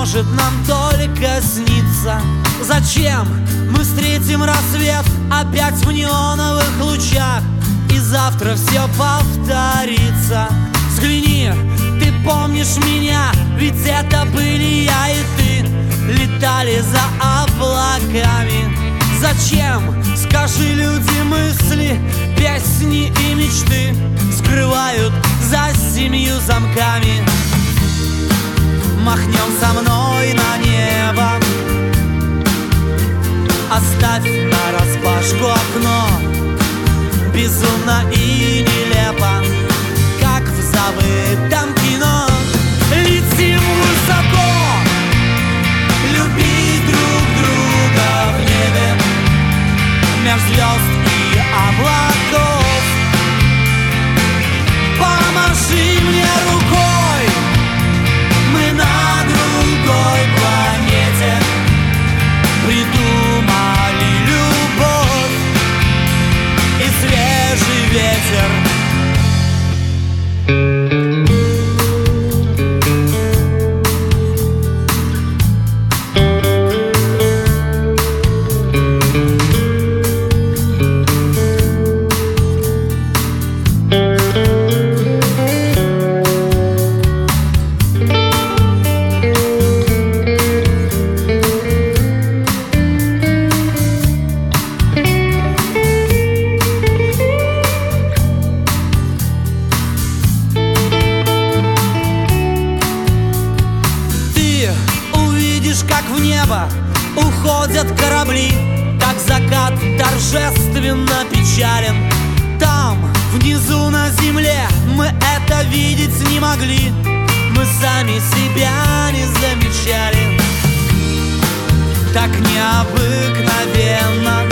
может нам только сниться. Зачем мы встретим рассвет опять в неоновых лучах, и завтра все повторится? Взгляни, ты помнишь меня, ведь это были я и ты, летали за облаками. Зачем, скажи, люди мысли, песни и мечты скрывают за 7 замками? Махнем со мной на небо, оставь нараспашку окно. Безумно и нелепо, как в забытом кино. Летим высоко, любить друг друга в небе, меж звезд и облаков. Помаши мне рукой, мы на другой планете придумали любовь и свежий ветер. Как в небо уходят корабли, как закат торжественно печален. Там, внизу на земле, мы это видеть не могли, мы сами себя не замечали. Так необыкновенно